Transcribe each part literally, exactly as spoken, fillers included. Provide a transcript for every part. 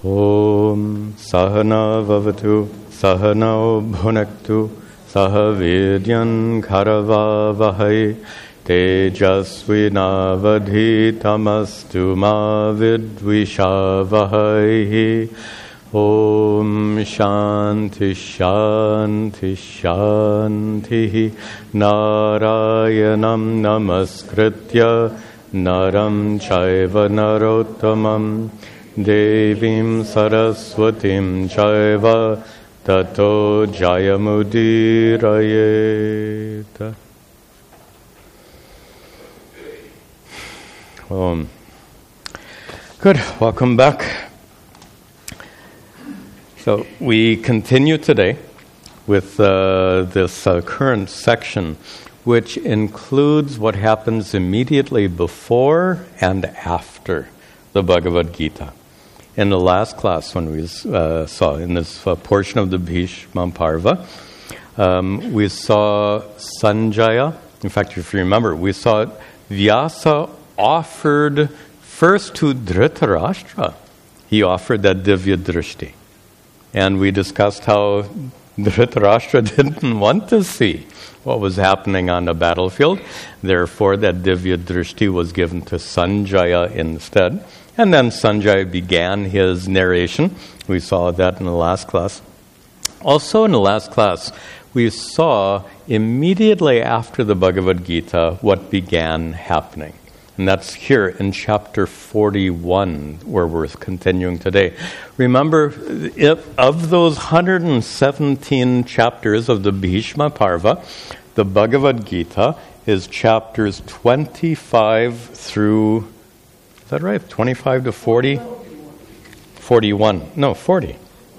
Om Sahana Vavatu Sahano Bhunaktu Sahavidyan Karavavahai Tejasvinavadhitamastu ma vidvishavahai. Om Shanti Shanti Shanti Narayanam Namaskritya Naram Chaiva Narottamam Devim Saraswatim Chaiva Tato Jayamudirayeta. Um, good. Welcome back. So we continue today with uh, this uh, current section, which includes what happens immediately before and after the Bhagavad Gita. In the last class, when we uh, saw in this uh, portion of the Bhishma Parva, um, we saw Sanjaya. In fact, if you remember, we saw Vyasa offered first to Dhritarashtra. He offered that Divya Drishti. And we discussed how Dhritarashtra didn't want to see what was happening on the battlefield. Therefore, that Divya Drishti was given to Sanjaya instead. And then Sanjaya began his narration. We saw that in the last class. Also in the last class, we saw immediately after the Bhagavad Gita what began happening. And that's here in chapter forty-one, where we're continuing today. Remember, if, of those one hundred seventeen chapters of the Bhishma Parva, the Bhagavad Gita is chapters twenty-five through, is that right? twenty-five to forty? forty-one. No, forty.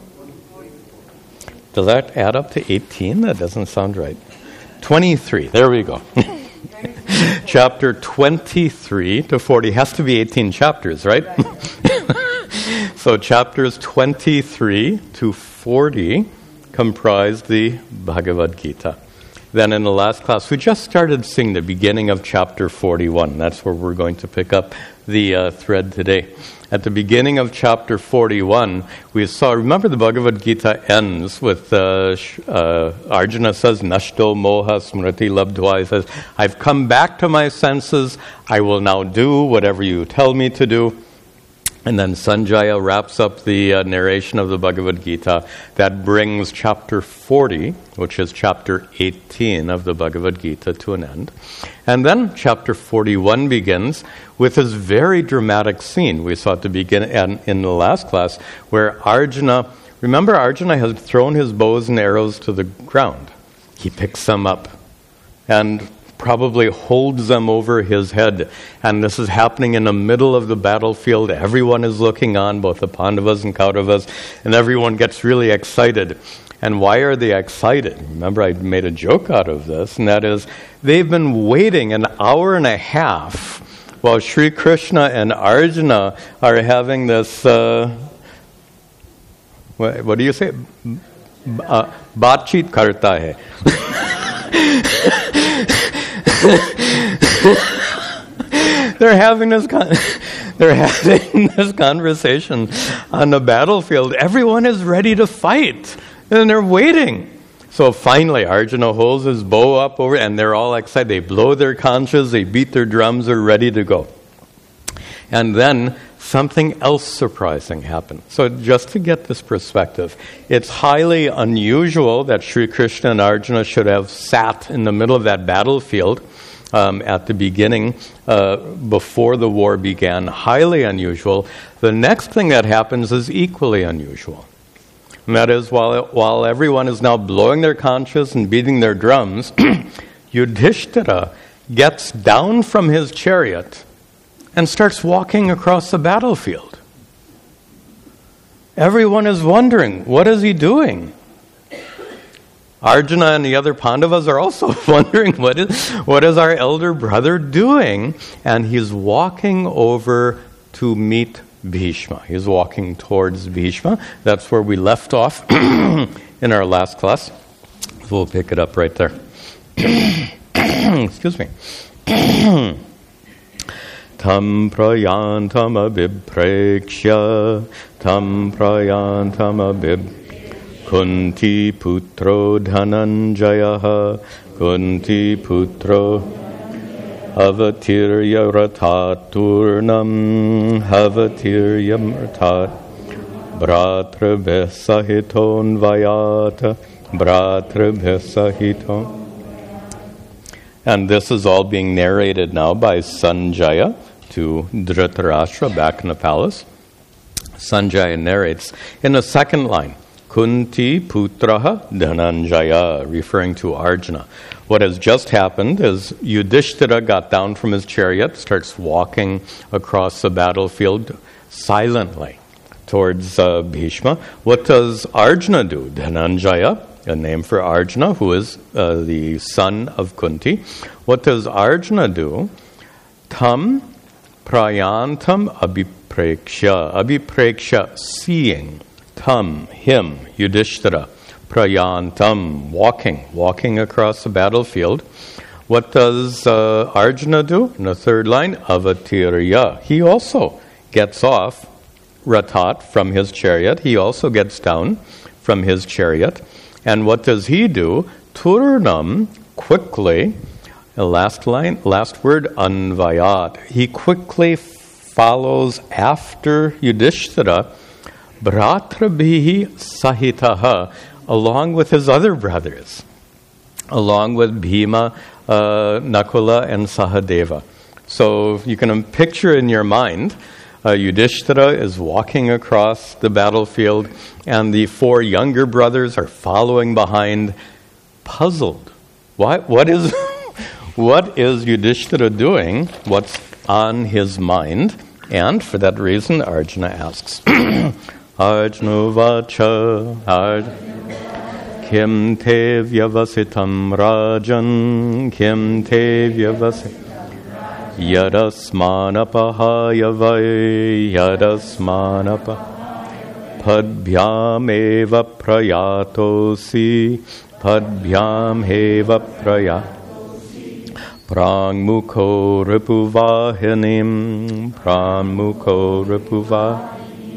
Does that add up to eighteen? That doesn't sound right. twenty-three. There we go. Chapter twenty-three to forty has to be eighteen chapters, right? So chapters twenty-three to forty comprise the Bhagavad Gita. Then in the last class, we just started seeing the beginning of chapter forty-one. That's where we're going to pick up the uh, thread today. At the beginning of chapter forty-one, we saw, remember the Bhagavad Gita ends with uh, uh, Arjuna says, Nashto moha smriti labdhva. He says, I've come back to my senses. I will now do whatever you tell me to do. And then Sanjaya wraps up the uh, narration of the Bhagavad Gita. That brings chapter forty, which is chapter eighteen of the Bhagavad Gita, to an end. And then chapter forty-one begins with this very dramatic scene we saw at the beginning and in the last class, where Arjuna, remember Arjuna has thrown his bows and arrows to the ground. He picks them up and probably holds them over his head. And this is happening in the middle of the battlefield. Everyone is looking on, both the Pandavas and Kauravas, and everyone gets really excited. And why are they excited? Remember, I made a joke out of this, and that is, they've been waiting an hour and a half while Sri Krishna and Arjuna are having this, uh, what, what do you say? Uh, Baatcheet karta hai. They're having this con- they're having this conversation on the battlefield. Everyone is ready to fight, and they're waiting. So finally, Arjuna holds his bow up over, and they're all excited. They blow their conches, they beat their drums, they're ready to go. And then something else surprising happened. So just to get this perspective, it's highly unusual that Sri Krishna and Arjuna should have sat in the middle of that battlefield um, at the beginning, uh, before the war began. Highly unusual. The next thing that happens is equally unusual. And that is, while, while everyone is now blowing their conches and beating their drums, Yudhishthira gets down from his chariot and starts walking across the battlefield. Everyone is wondering, what is he doing? Arjuna and the other Pandavas are also wondering, what is, what is our elder brother doing? And he's walking over to meet Bhishma. He's walking towards Bhishma. That's where we left off in our last class. We'll pick it up right there. Excuse me. tam prayantam abhiprekshya, tam prayantam abhiprekshya. Kunti putro Dhananjaya, Kunti putro Avatirya Rataturnam, Avatirya Ratat, Bhratrabhya Sahiton Vayata, Bhratrabhya Sahiton. And this is all being narrated now by Sanjaya to Dhritarashtra back in the palace. Sanjaya narrates in the second line, Kunti putraha Dhananjaya, referring to Arjuna. What has just happened is Yudhishthira got down from his chariot, starts walking across the battlefield silently towards uh, Bhishma. What does Arjuna do? Dhananjaya, a name for Arjuna, who is uh, the son of Kunti. What does Arjuna do? Tam prayantam abhiprekshya. Abhiprekshya, seeing. Tam, him, Yudhishthira, prayantam, walking, walking across the battlefield. What does uh, Arjuna do? In the third line, avatirya. He also gets off Ratat from his chariot. He also gets down from his chariot. And what does he do? Turnam, quickly, the last line, last word, anvayat. He quickly follows after Yudhishthira, Bhratrabhihi Sahitaha, along with his other brothers, along with Bhima, uh, Nakula, and Sahadeva. So you can picture in your mind, uh, Yudhishthira is walking across the battlefield, and the four younger brothers are following behind, puzzled. What, what is, what is Yudhishthira doing? What's on his mind? And for that reason, Arjuna asks, Arjuna vacha, Arjuna, kim te vyavasitam rajan, kim te vyavasitam, yadasmanapahaya vai, yadasmanapahaya, padbhyam eva prayatosi, padbhyam eva prayatosi, prangmukho ripuvahinim, prangmukho ripuvahinim.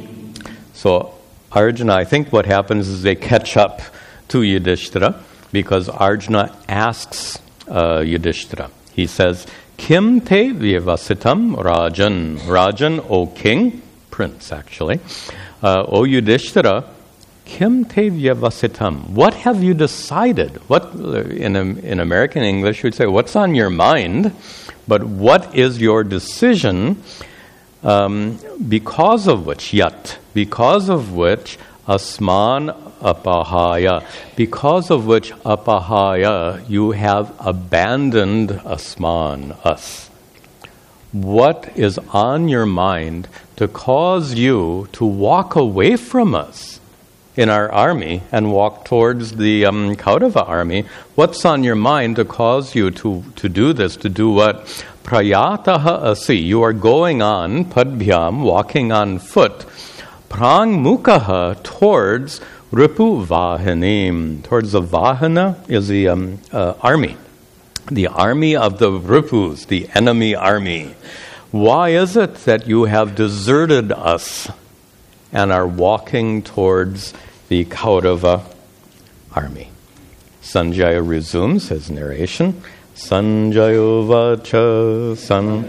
So Arjuna, I think what happens is they catch up to Yudhishthira because Arjuna asks uh, Yudhishthira. He says, Kim te vyavasitam rajan. Rajan, O king, prince actually. Uh, o Yudhishthira, kim te vyavasitam. What have you decided? What in, in American English you would say, what's on your mind? But what is your decision? Um, because of which, yat, because of which, asman apahaya, because of which apahaya, you have abandoned asman, us. What is on your mind to cause you to walk away from us in our army and walk towards the um, Kaurava army? What's on your mind to cause you to, to do this, to do what? Prayataha asi, you are going on, padbhyam, walking on foot, prang mukaha, towards ripu vahanim, towards the vahana is the um, uh, army, the army of the ripus, the enemy army. Why is it that you have deserted us and are walking towards the Kaurava army? Sanjaya resumes his narration. Sanjayo vacha san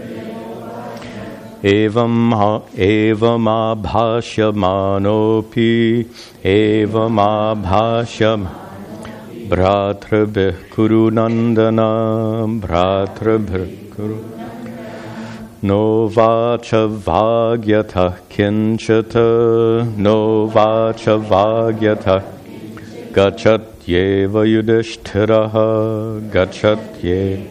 evam evam abhashyamanopi evam abhashyam bhratrabhih kuru nandana bhratrabhih kuru no vacha vagyata kinchata no vacha vagyata gachat Yeva Yudhishthiraha gachat ye.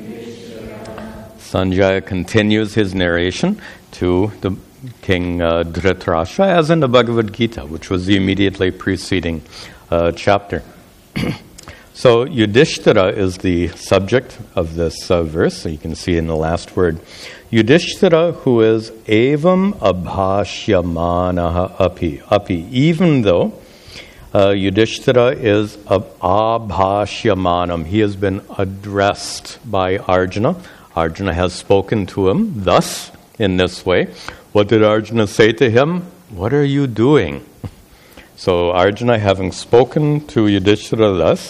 Sanjaya continues his narration to the King uh, Dhritarashtra as in the Bhagavad Gita, which was the immediately preceding uh, chapter. So Yudhishthira is the subject of this uh, verse, so you can see in the last word. Yudhishthira, who is evam abhashyamanaha api, api, even though Uh, Yudhishthira is abhashyamanam. He has been addressed by Arjuna. Arjuna has spoken to him thus, in this way. What did Arjuna say to him? What are you doing? So Arjuna, having spoken to Yudhishthira thus,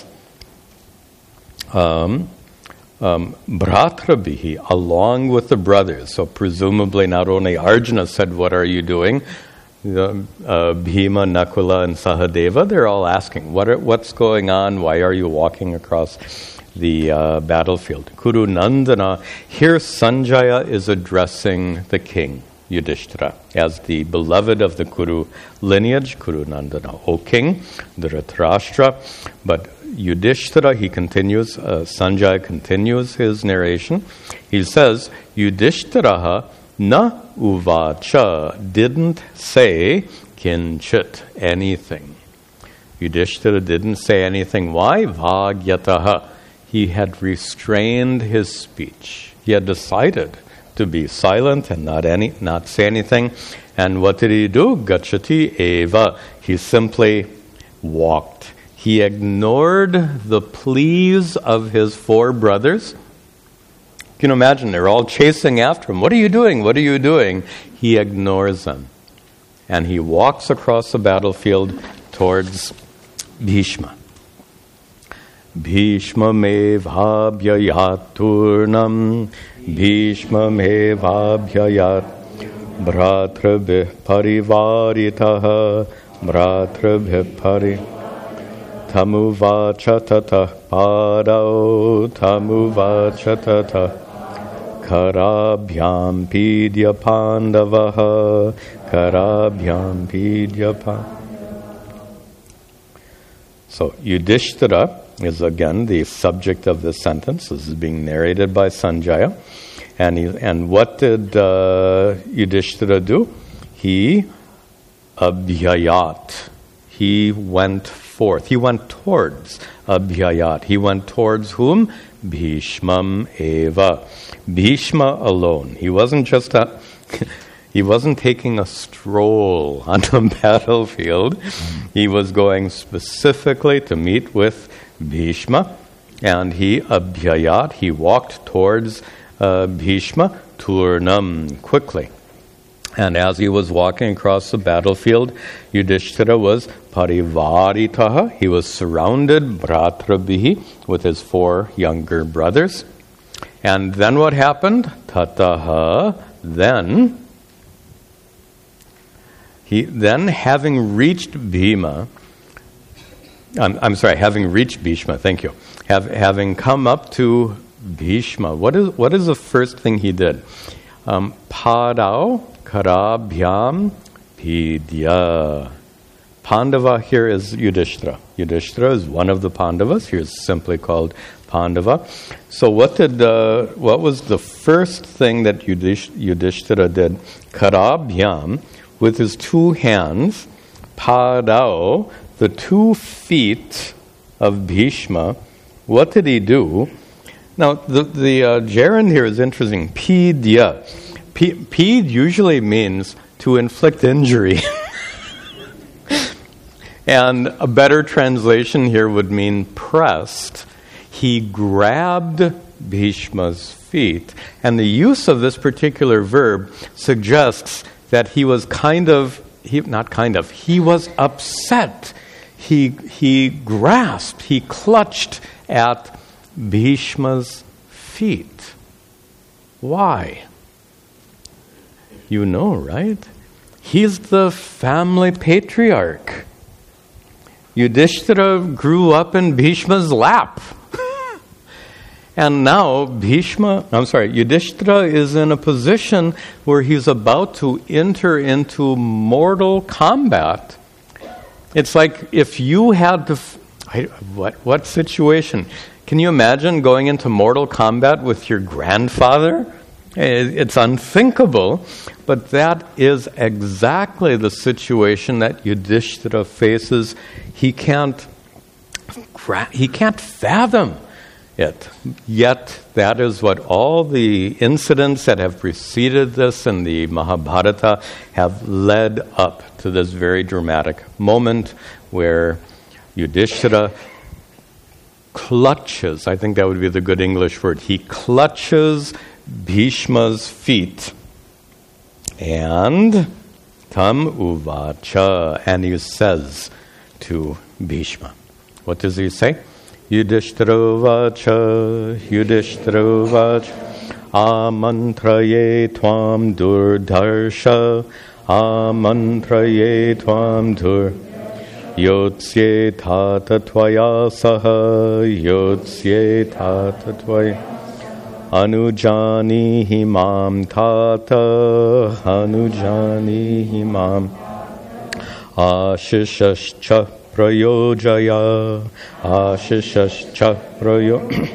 um, um, Bhratrabihi, along with the brothers, so presumably not only Arjuna said, what are you doing? The, uh, Bhima, Nakula, and Sahadeva, they're all asking, what are, what's going on? Why are you walking across the uh, battlefield? Kuru Nandana, here Sanjaya is addressing the king, Yudhishthira, as the beloved of the Kuru lineage, Kuru Nandana, O king, Dhritarashtra. But Yudhishthira, he continues, uh, Sanjaya continues his narration. He says, Yudhishthiraha na uvacha, didn't say kinchit, anything. Yudhishthira didn't say anything. Why? Vagyataha. He had restrained his speech. He had decided to be silent and not any, not say anything. And what did he do? Gachati eva. He simply walked. He ignored the pleas of his four brothers. You can imagine, they're all chasing after him. What are you doing? What are you doing? He ignores them. And he walks across the battlefield towards Bhishma. Bhishma me vabhyayat turnam, Bhishma me vabhyayat, Bhratrabhih parivaritaha, Bhratrabhih pari, Tamuvacha tatah padau, Tamuvacha tatah, Karabhyam pidya pandavaha, Karabhyam pidya pandavaha. So Yudhishthira is again the subject of this sentence. This is being narrated by Sanjaya. And he, and what did uh, Yudhishthira do? He abhyayat. He went forth. He went towards abhyayat. He went towards whom? Bhishmam eva. Bhishma alone. He wasn't just a... He wasn't taking a stroll on the battlefield. He was going specifically to meet with Bhishma, and he abhyayat, he walked towards uh, Bhishma, turnam, quickly. And as he was walking across the battlefield, Yudhishthira was parivaritaha, he was surrounded, Bhratrabihi, with his four younger brothers. And then what happened? Tataha, then... He then, having reached Bhima, I'm, I'm sorry, having reached Bhishma, thank you, have, having come up to Bhishma, what is what is the first thing he did? Um, Padau karabhyam pidya. Pandava here is Yudhishthira. Yudhishthira is one of the Pandavas. He is simply called Pandava. So what did uh, what was the first thing that Yudhish, Yudhishthira did? Karabhyam, with his two hands, padau, the two feet of Bhishma. What did he do? Now, the, the uh, gerund here is interesting. Pidya. P- Pid usually means to inflict injury. And a better translation here would mean pressed. He grabbed Bhishma's feet. And the use of this particular verb suggests that he was kind of, he, not kind of, he was upset. He, he grasped, he clutched at Bhishma's feet. Why? You know, right? He's the family patriarch. Yudhishthira grew up in Bhishma's lap. And now Bhishma, I'm sorry, Yudhishthira is in a position where he's about to enter into mortal combat. It's like if you had to, I, what what situation? Can you imagine going into mortal combat with your grandfather? It's unthinkable, but that is exactly the situation that Yudhishthira faces. He can't, he can't fathom it. Yet, that is what all the incidents that have preceded this in the Mahabharata have led up to this very dramatic moment where Yudhishthira clutches, I think that would be the good English word, he clutches Bhishma's feet And tam uvacha, and he says to Bhishma, what does he say? Yudhishthira uvacha, Yudhishthira uvacha, amantraye tvam durdharsha, amantraye tvam dur, yotsye tata tvaya saha, yotsye tata tvaya, anujani himam tata, anujani himam, ashishascha prayojaya, ashishascha prayojaya.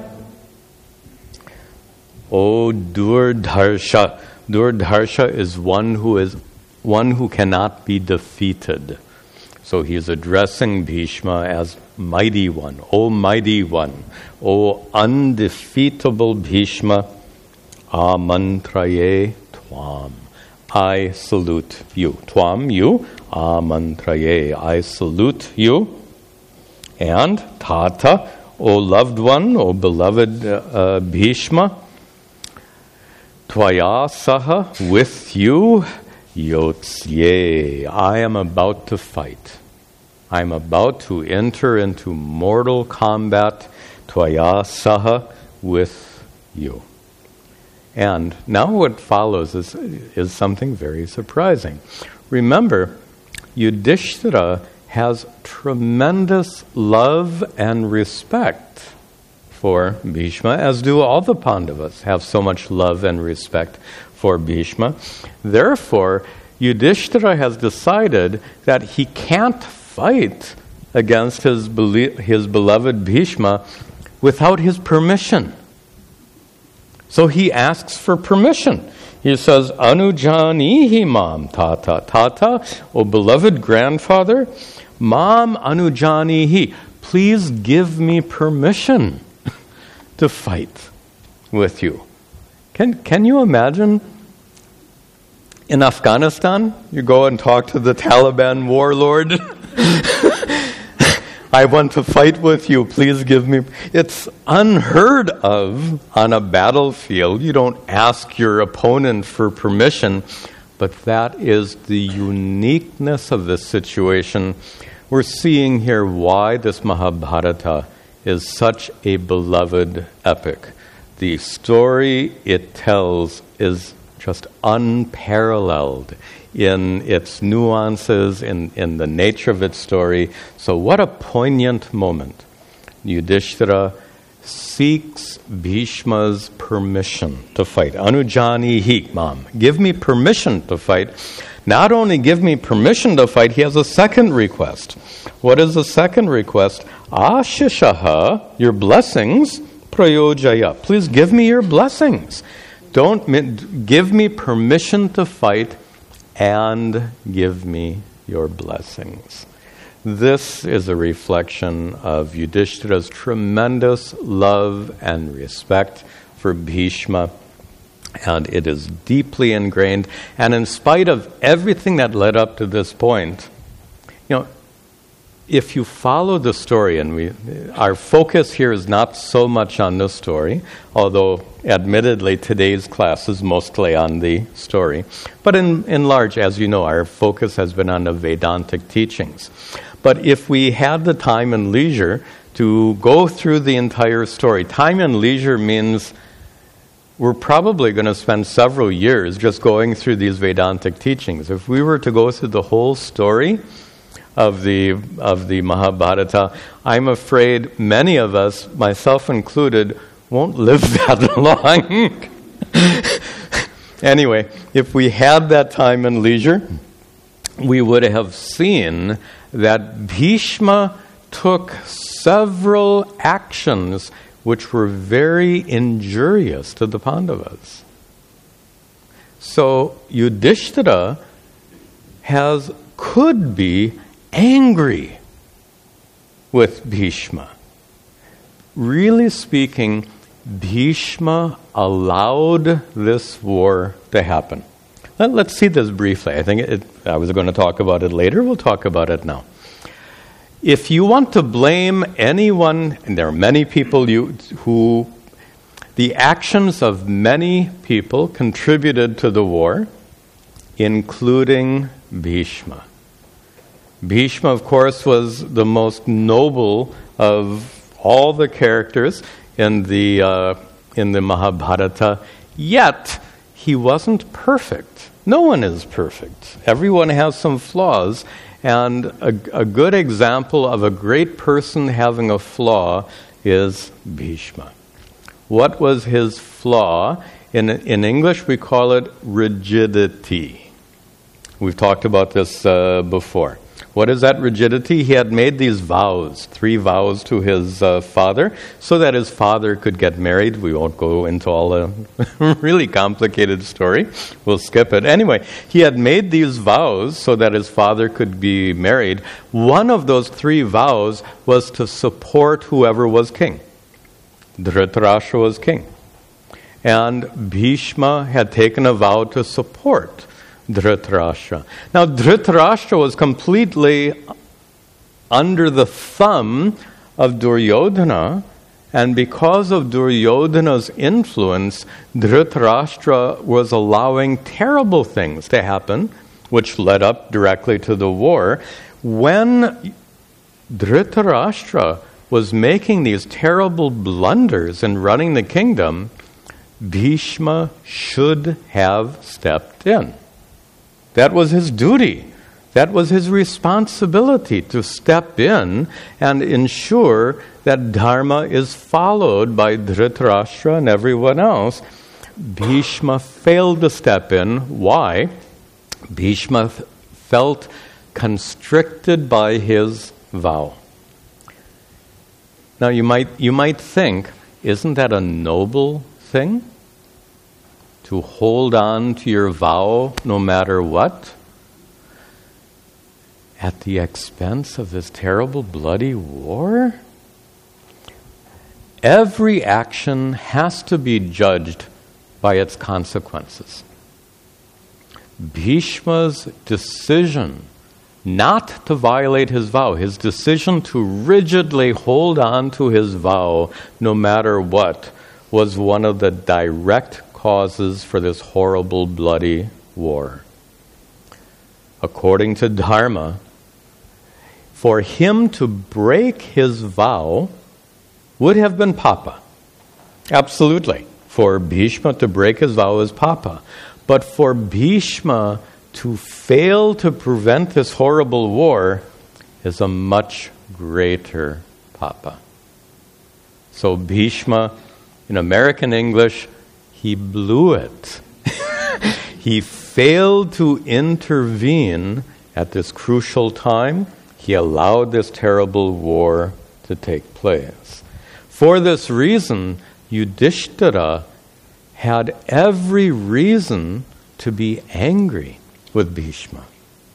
O Durdharsha. Durdharsha is one who is one who cannot be defeated. So he is addressing Bhishma as mighty one. O mighty one. O undefeatable Bhishma. Amantraye tvam. I salute you. Tvam, you. Amantraye. I salute you. And Tata, O loved one, O beloved uh, Bhishma. Tvaya saha, with you, yotsye, I am about to fight. I am about to enter into mortal combat, tvaya saha, with you. And now what follows is, is something very surprising. Remember, Yudhishthira has tremendous love and respect for Bhishma, as do all the Pandavas have so much love and respect for Bhishma. Therefore, Yudhishthira has decided that he can't fight against his, bele- his beloved Bhishma without his permission. So he asks for permission. He says, Anujanihi mam tata. Tata, O beloved grandfather, mam anujanihi, please give me permission to fight with you. Can can you imagine in Afghanistan, you go and talk to the Taliban warlord? I want to fight with you, please give me... It's unheard of on a battlefield. You don't ask your opponent for permission, but that is the uniqueness of this situation. We're seeing here why this Mahabharata is such a beloved epic. The story it tells is just unparalleled in its nuances, in, in the nature of its story. So what a poignant moment. Yudhishthira seeks Bhishma's permission to fight. Anujanihi mam. Give me permission to fight. Not only give me permission to fight, he has a second request. What is the second request? Ashishaha, your blessings, prayojaya. Please give me your blessings. Don't give me permission to fight and give me your blessings. This is a reflection of Yudhishthira's tremendous love and respect for Bhishma, and it is deeply ingrained. And in spite of everything that led up to this point, you know, if you follow the story, and we, our focus here is not so much on this story, although admittedly today's class is mostly on the story, but in, in large, as you know, our focus has been on the Vedantic teachings. But if we had the time and leisure to go through the entire story, time and leisure means we're probably going to spend several years just going through these Vedantic teachings. If we were to go through the whole story of the of the Mahabharata, I'm afraid many of us, myself included, won't live that long. Anyway, if we had that time and leisure, we would have seen that Bhishma took several actions which were very injurious to the Pandavas. So Yudhishthira has could be angry with Bhishma. Really speaking, Bhishma allowed this war to happen. Let, let's see this briefly. I think it, I was going to talk about it later. We'll talk about it now. If you want to blame anyone, and there are many people you, who, the actions of many people contributed to the war, including Bhishma. Bhishma, of course, was the most noble of all the characters in the uh, in the Mahabharata, yet he wasn't perfect. No one is perfect. Everyone has some flaws, and a, a good example of a great person having a flaw is Bhishma. What was his flaw? In, in English, we call it rigidity. We've talked about this uh, before. What is that rigidity? He had made these vows, three vows to his uh, father, so that his father could get married. We won't go into all the really complicated story. We'll skip it. Anyway, he had made these vows so that his father could be married. One of those three vows was to support whoever was king. Dhritarashtra was king. And Bhishma had taken a vow to support Dhritarashtra. Now, Dhritarashtra was completely under the thumb of Duryodhana, and because of Duryodhana's influence, Dhritarashtra was allowing terrible things to happen, which led up directly to the war. When Dhritarashtra was making these terrible blunders in running the kingdom, Bhishma should have stepped in. That was his duty. That was his responsibility, to step in and ensure that Dharma is followed by Dhritarashtra and everyone else. Bhishma failed to step in. Why? Bhishma th- felt constricted by his vow. Now you might you might think, isn't that a noble thing? To hold on to your vow no matter what? At the expense of this terrible bloody war? Every action has to be judged by its consequences. Bhishma's decision not to violate his vow, his decision to rigidly hold on to his vow no matter what, was one of the direct causes for this horrible, bloody war. According to Dharma, for him to break his vow would have been papa. Absolutely. For Bhishma to break his vow is papa. But for Bhishma to fail to prevent this horrible war is a much greater papa. So Bhishma, in American English, he blew it. He failed to intervene at this crucial time. He allowed this terrible war to take place. For this reason, Yudhishthira had every reason to be angry with Bhishma.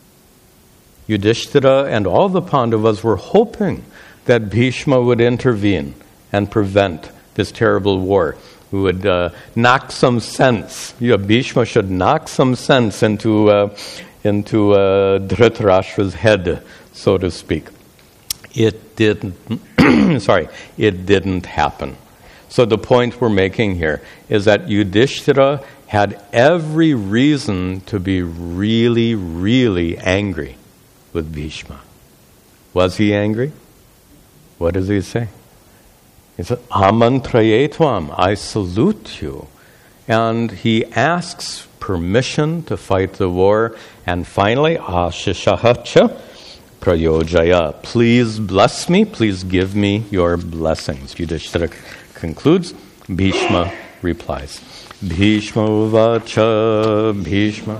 Yudhishthira and all the Pandavas were hoping that Bhishma would intervene and prevent this terrible war. Who would uh, knock some sense. You know, Bhishma should knock some sense into uh, into uh, Dhritarashtra's head, so to speak. It didn't. sorry, it didn't happen. So the point we're making here is that Yudhishthira had every reason to be really, really angry with Bhishma. Was he angry? What does he say? He said, Amantrayetvam, I salute you. And he asks permission to fight the war. And finally, Ashishahacha prayojaya. Please bless me, please give me your blessings. Yudhishthira concludes. Bhishma replies. Bhishma uvacha, Bhishma.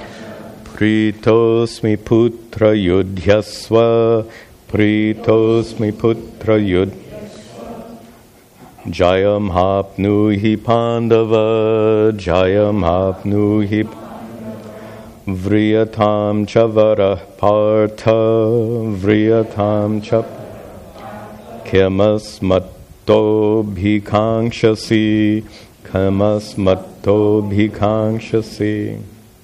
Pritosmi putra yudhyasva, pritosmi putra yudhyasva. Jayam hapnuhi pandava, Jayam hapnuhi vriyatam chavara partha, vriyatam chap kemas matto bhikangshasi, kemas matto bhikangshasi.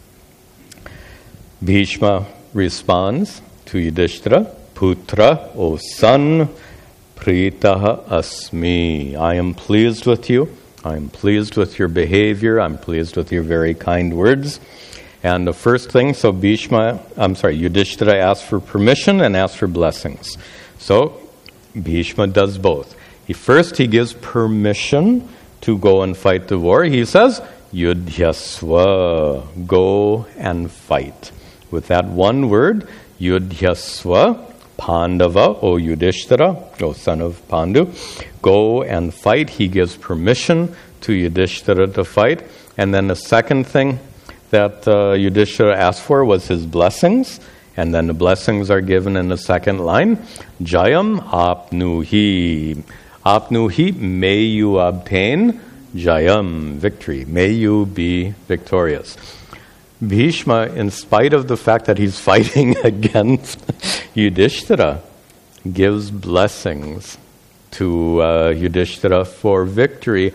Bhishma responds to Yudhishthira, Putra, O son, Pritaha asmi. I am pleased with you. I am pleased with your behavior. I'm pleased with your very kind words. And the first thing, so Bhishma, I'm sorry, Yudhishthira asks for permission and asks for blessings. So Bhishma does both. He first he gives permission to go and fight the war. He says, Yudhyasva, go and fight. With that one word, Yudhyasva, Pandava, O Yudhishthira, O son of Pandu, go and fight. He gives permission to Yudhishthira to fight. And then the second thing that uh, Yudhishthira asked for was his blessings. And then the blessings are given in the second line. Jayam apnuhi. Apnuhi, may you obtain. Jayam, victory. May you be victorious. Bhishma, in spite of the fact that he's fighting against Yudhishthira, gives blessings to uh, Yudhishthira for victory.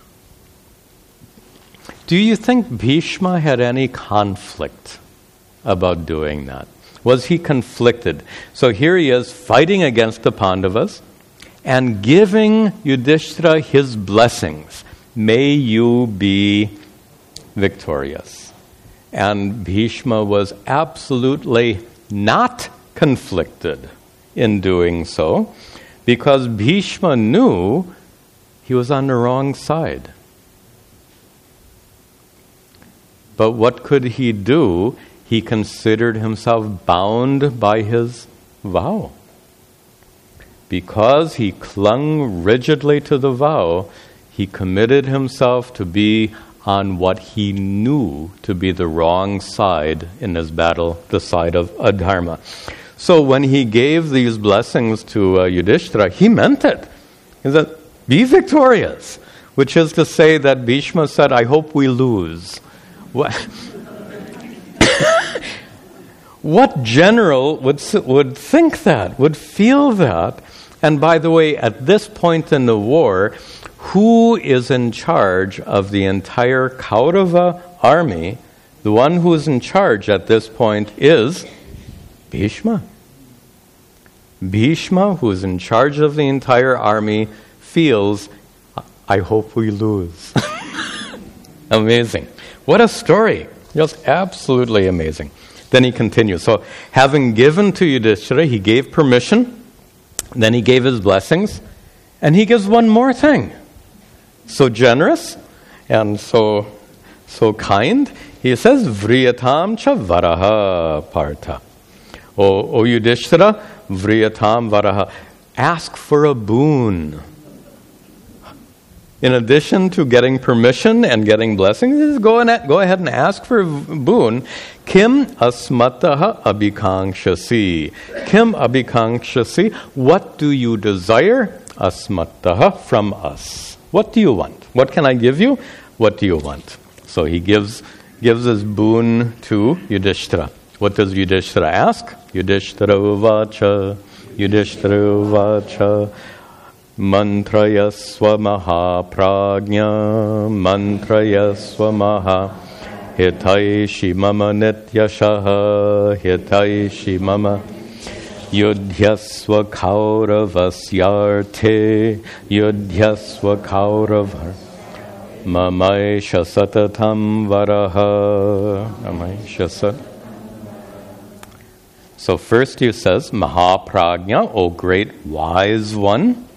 Do you think Bhishma had any conflict about doing that? Was he conflicted? So here he is fighting against the Pandavas and giving Yudhishthira his blessings. May you be victorious. And Bhishma was absolutely not conflicted in doing so, because Bhishma knew he was on the wrong side. But what could he do? He considered himself bound by his vow. Because he clung rigidly to the vow, he committed himself to be on what he knew to be the wrong side in this battle, the side of adharma. So when he gave these blessings to uh, Yudhishthira, he meant it. He said, be victorious, which is to say that Bhishma said, I hope we lose. What, what general would, would think that, would feel that? And by the way, at this point in the war, who is in charge of the entire Kaurava army? The one who is in charge at this point is Bhishma. Bhishma, who is in charge of the entire army, feels, I hope we lose. Amazing. What a story. Just absolutely amazing. Then he continues. So, having given to Yudhishthira, he gave permission, then he gave his blessings, and he gives one more thing. So generous and so so kind. He says, Vriyatam cha varaha partha. O, o Yudhishthira, Vriyatam varaha. Ask for a boon. In addition to getting permission and getting blessings, go, and, go ahead and ask for a boon. Kim asmataha abhikankshasi. Kim abhikankshasi. What do you desire? Asmataha, from us. What do you want? What can I give you? What do you want? So he gives gives his boon to Yudhishthira. What does Yudhishthira ask? Yudhishthira uvacha, Yudhishthira uvacha, mantrayasva mahaprajna, mantrayasva maha, hitaishi mama nityashaha, hitaishi mama. Yudhyasva kauravasya Yudhyasva kauravar Mamaisha satatam varaha Mamaisha sat. So first he says, Mahaprajna, O great wise one,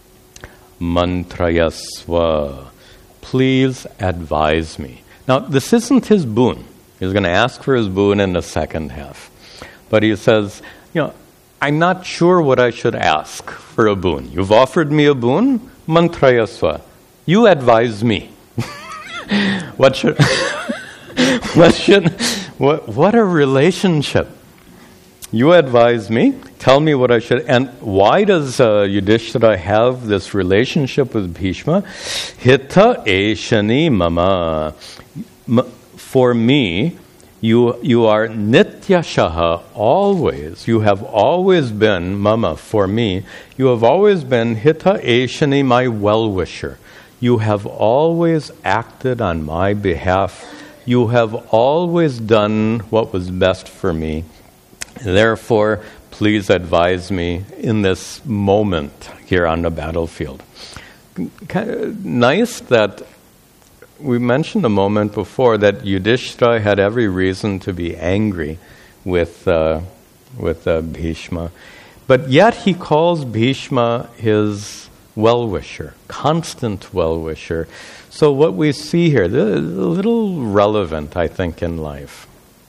Mantrayasva, please advise me. Now this isn't his boon. He's going to ask for his boon in the second half. But he says, you know, I'm not sure what I should ask for a boon. You've offered me a boon, mantrayasva. You advise me. what should, what should, what, what a relationship. You advise me, tell me what I should, and why does uh, Yudhishthira have this relationship with Bhishma? Hita eshani mama. M- for me, You you are nityashaha, always. You have always been, mama, for me, you have always been hita eshani, my well-wisher. You have always acted on my behalf. You have always done what was best for me. Therefore, please advise me in this moment here on the battlefield. Nice that we mentioned a moment before that Yudhishthira had every reason to be angry with uh, with uh, Bhishma, but yet he calls Bhishma his well-wisher, constant well-wisher. So what we see here, this is a little relevant, I think, in life.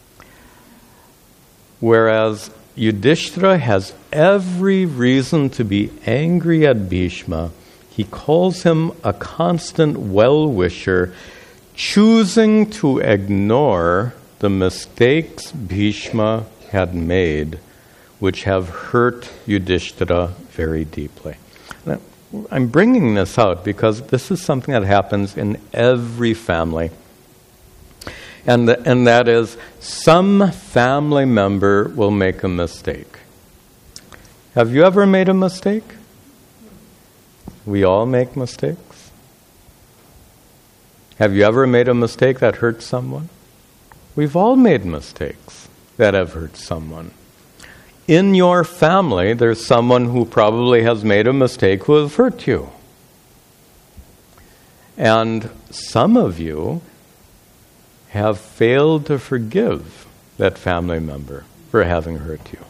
Whereas Yudhishthira has every reason to be angry at Bhishma, he calls him a constant well-wisher, choosing to ignore the mistakes Bhishma had made, which have hurt Yudhishthira very deeply. Now, I'm bringing this out because this is something that happens in every family. And, the, and that is, some family member will make a mistake. Have you ever made a mistake? We all make mistakes. Have you ever made a mistake that hurt someone? We've all made mistakes that have hurt someone. In your family, there's someone who probably has made a mistake who has hurt you. And some of you have failed to forgive that family member for having hurt you.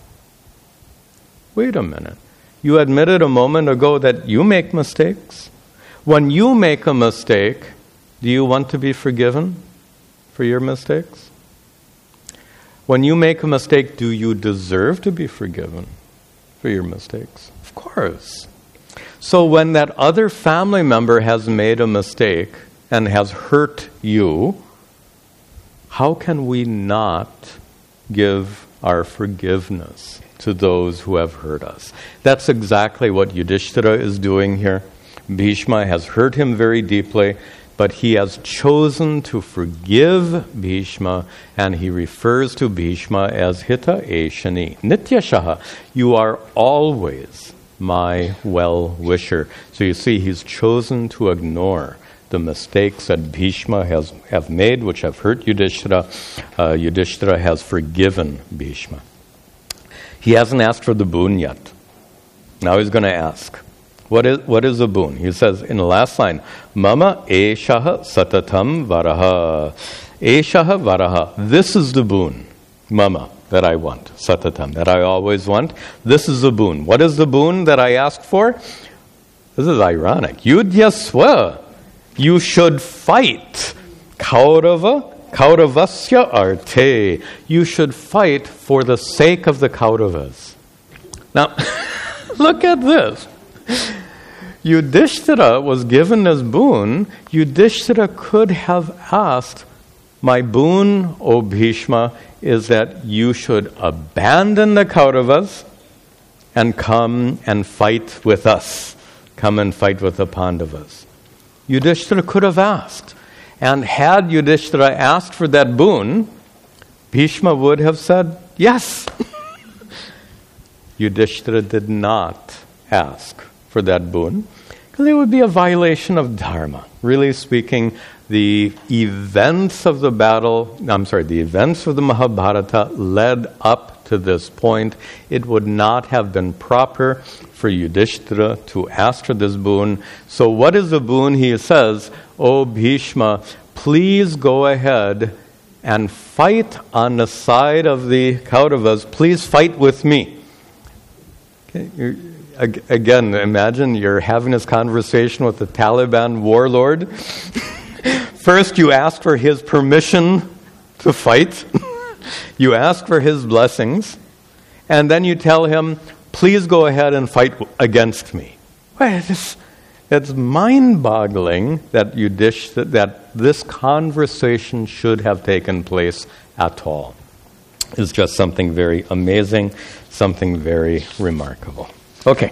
Wait a minute. You admitted a moment ago that you make mistakes. When you make a mistake, do you want to be forgiven for your mistakes? When you make a mistake, do you deserve to be forgiven for your mistakes? Of course. So when that other family member has made a mistake and has hurt you, how can we not give our forgiveness to those who have hurt us? That's exactly what Yudhishthira is doing here. Bhishma has hurt him very deeply, but he has chosen to forgive Bhishma, and he refers to Bhishma as Hita Eshani. Nityashaha, you are always my well-wisher. So you see, he's chosen to ignore the mistakes that Bhishma has have made, which have hurt Yudhishthira. Uh, Yudhishthira has forgiven Bhishma. He hasn't asked for the boon yet. Now he's going to ask. What is what is the boon? He says in the last line, Mama eshaha satatam varaha. Eshaha varaha. This is the boon, Mama, that I want. Satatam, that I always want. This is the boon. What is the boon that I asked for? This is ironic. Yudhyasva. You should fight. Kaurava. Kauravasya arte. You should fight for the sake of the Kauravas. Now, look at this. Yudhishthira was given this boon. Yudhishthira could have asked, my boon, O Bhishma, is that you should abandon the Kauravas and come and fight with us. Come and fight with the Pandavas. Yudhishthira could have asked. And had Yudhishthira asked for that boon, Bhishma would have said, yes. Yudhishthira did not ask for that boon, because it would be a violation of dharma. Really speaking, the events of the battle, I'm sorry, the events of the Mahabharata led up to this point. It would not have been proper for Yudhishthira to ask for this boon. So what is the boon? He says, O Bhishma, please go ahead and fight on the side of the Kauravas. Please fight with me. Okay, you're, Again, imagine you're having this conversation with the Taliban warlord. First, you ask for his permission to fight. You ask for his blessings. And then you tell him, please go ahead and fight against me. Well, it's, it's mind-boggling that, you dish, that, that this conversation should have taken place at all. It's just something very amazing, something very remarkable. Okay,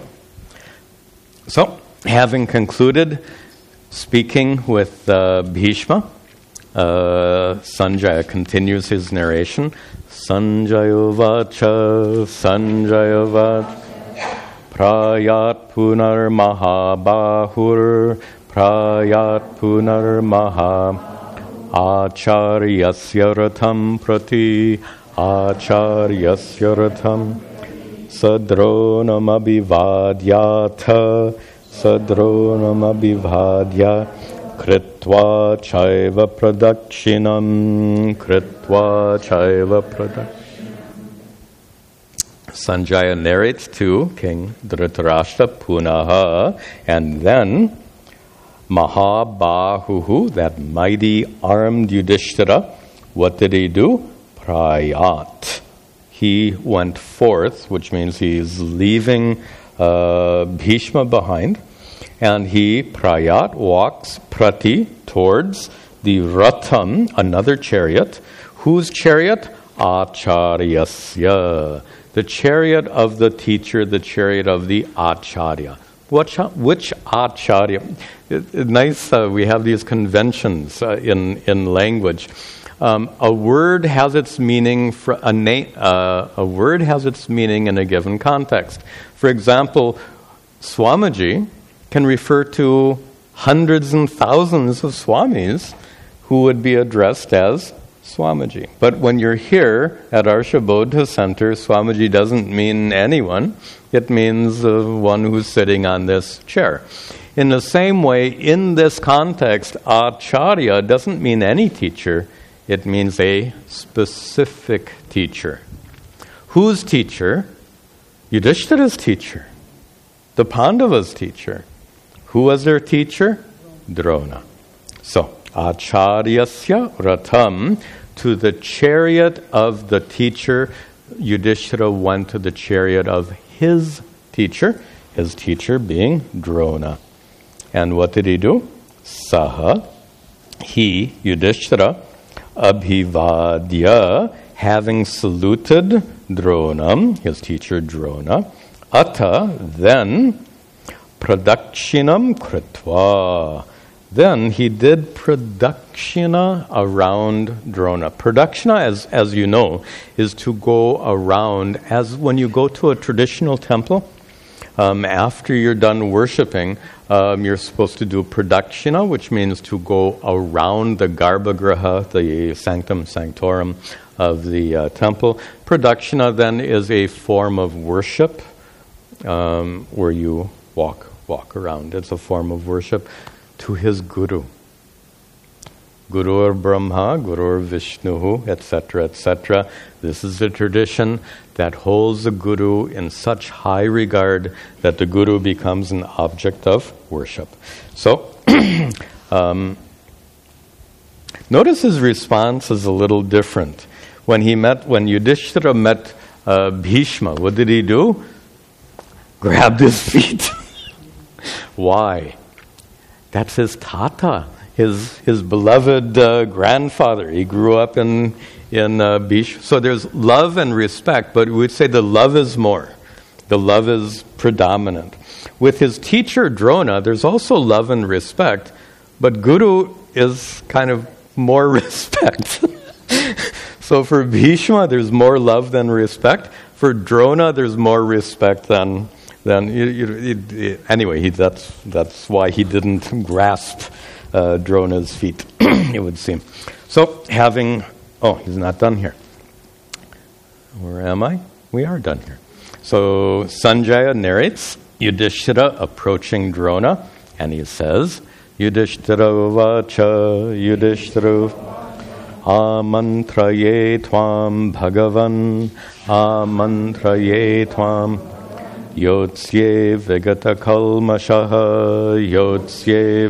so having concluded speaking with uh, Bhishma, uh, Sanjaya continues his narration. Sanjaya vacha, Sanjaya vacha, prayat punar mahabahur, prayat punar maha, acharyasya ratham prati, acharyasya ratham. Sadronam abhivadyatha, sadronam abhivadya, krit Kritva chaiva pradakshinam, kritva chaiva pradakshinam. Sanjaya narrates to King Dhritarashtra Punaha, and then Mahabahuhu, that mighty armed Yudhishthira, what did he do? Prayat. He went forth, which means he's leaving uh, Bhishma behind, and he, Prayat, walks prati, towards the Ratham, another chariot. Whose chariot? Acharyasya. The chariot of the teacher, the chariot of the Acharya. Which, which Acharya? It, it, nice, uh, we have these conventions uh, in, in language. Um, a word has its meaning for a na- uh, a word has its meaning in a given context. For example, Swamiji can refer to hundreds and thousands of Swamis who would be addressed as Swamiji. But when you're here at Arsha Bodha Center, Swamiji doesn't mean anyone. It means uh, one who's sitting on this chair. In the same way, in this context, Acharya doesn't mean any teacher. It means a specific teacher. Whose teacher? Yudhishthira's teacher. The Pandavas' teacher. Who was their teacher? Drona. So, Acharyasya Ratham, to the chariot of the teacher, Yudhishthira went to the chariot of his teacher, his teacher being Drona. And what did he do? Saha, he, Yudhishthira, Abhivadya, having saluted Dronam, his teacher Drona, Ata, then, Pradakshinam Kritva. Then he did pradakshina around Drona. Pradakshina, as, as you know, is to go around, as when you go to a traditional temple, um, after you're done worshiping, um, you're supposed to do pradakshina, which means to go around the garbhagriha, the sanctum sanctorum of the uh, temple. Pradakshina then is a form of worship um, where you walk, walk around. It's a form of worship to his guru. Gurur Brahma, Gurur Vishnu, et cetera, et cetera. This is a tradition that holds the guru in such high regard that the guru becomes an object of worship. So, um, notice his response is a little different. When he met, when Yudhishthira met uh, Bhishma, what did he do? Grabbed his feet. Why? That's his tata, his his beloved uh, grandfather. He grew up in in uh, Bhishma. So there's love and respect, but we would say the love is more. The love is predominant. With his teacher Drona, there's also love and respect, but Guru is kind of more respect. So for Bhishma, there's more love than respect. For Drona, there's more respect than. Then you, you, it, it, anyway, he, that's that's why he didn't grasp uh, Drona's feet. It would seem. So having, oh, he's not done here. Where am I? We are done here. So Sanjaya narrates Yudhishthira approaching Drona, and he says, Yudhishthira vacha Yudhishthira amantraye tvam bhagavan amantraye tvam Yotsye Vigata Kalmashaha Yotsye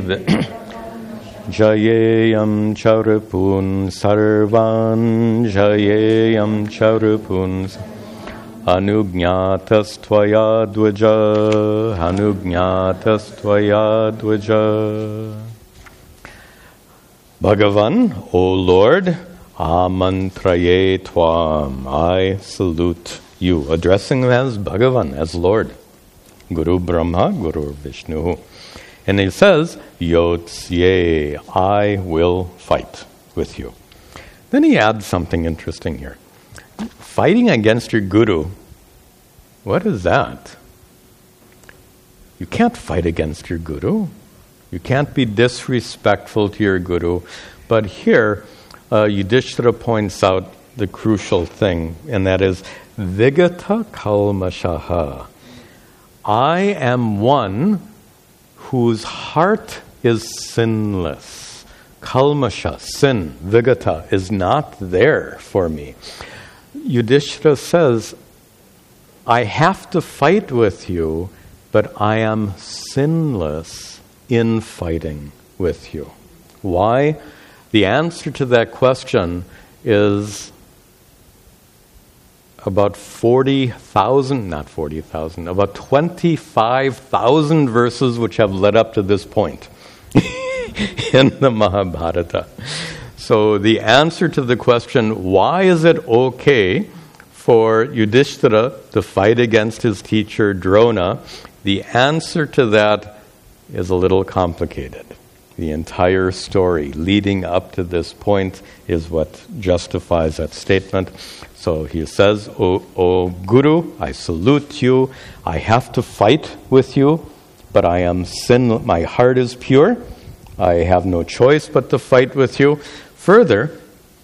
Jayeyam Charupun Sarvan Jayeyam Charupun Anugnatas Tvaya Dvaja Anugnatas Tvaya Dvaja. Bhagavan, O Lord, Amantraye Tvam, I salute you, addressing him as Bhagavan, as Lord. Guru Brahma, Guru Vishnu. And he says, Yotsye, I will fight with you. Then he adds something interesting here. Fighting against your guru, what is that? You can't fight against your guru. You can't be disrespectful to your guru. But here, uh, Yudhishthira points out the crucial thing, and that is, Vigata Kalmashaha. I am one whose heart is sinless. kalmasha, sin, vigata, is not there for me. Yudhishthira says, I have to fight with you, but I am sinless in fighting with you. Why? The answer to that question is about forty thousand, not forty thousand, about twenty-five thousand verses which have led up to this point in the Mahabharata. So the answer to the question, why is it okay for Yudhishthira to fight against his teacher Drona, the answer to that is a little complicated. The entire story leading up to this point is what justifies that statement. So he says, O, o Guru, I salute you. I have to fight with you, but I am sin. My heart is pure. I have no choice but to fight with you. Further,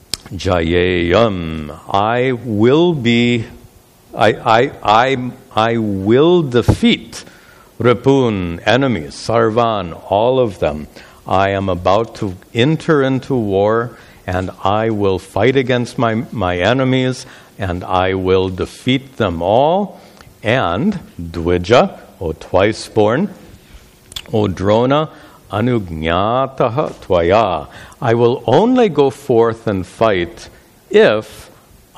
Jayeyam, I will be, I, I, I, I will defeat Ripun, enemies, Sarvan, all of them. I am about to enter into war, and I will fight against my, my enemies, and I will defeat them all. And Dvija, O twice born, O Drona, Anugnataha Tvaya. I will only go forth and fight if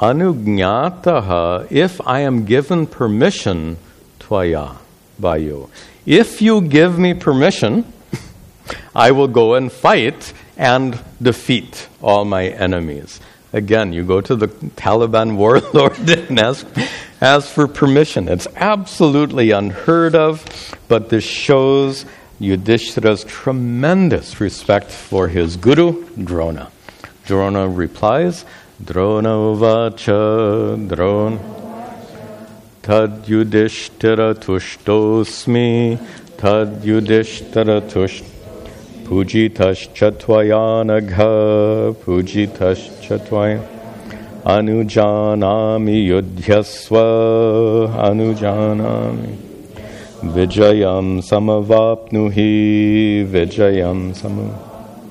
Anugnataha, if I am given permission, Tvaya, by you. If you give me permission, I will go and fight and defeat all my enemies. Again, you go to the Taliban warlord and ask, ask for permission. It's absolutely unheard of, but this shows Yudhishthira's tremendous respect for his guru, Drona. Drona replies, Drona vacha, Drona tad Yudhishthira tushtosmi, tad Yudhishthira tushtosmi. Pujitascha tvayanagha, pujitascha tvaya. Anujanami yudhyasva, anujanami. Vijayam samavapnuhi, vijayam samavapnuhi.